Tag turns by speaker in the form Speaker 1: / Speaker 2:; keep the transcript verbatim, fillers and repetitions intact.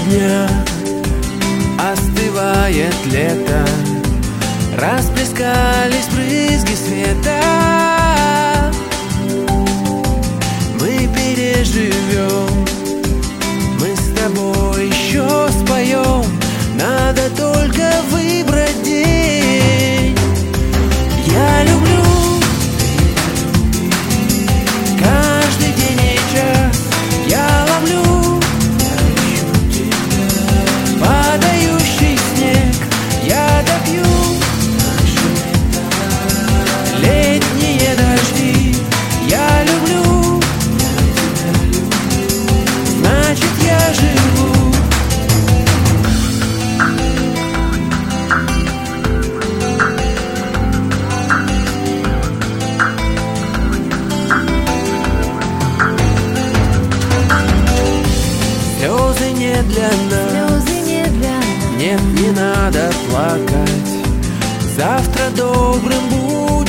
Speaker 1: дня остывает лето, расплескались брызги света. Мы переживем, мы с тобой еще споем. Надо только выбрать день. Я люблю каждый день и час. Я ловлю падающий снег. Я допью летние дожди. Я люблю, значит я живу. Слезы не для нас,
Speaker 2: Слезы не для нас.
Speaker 1: нет, не надо плакать. Завтра добрым будет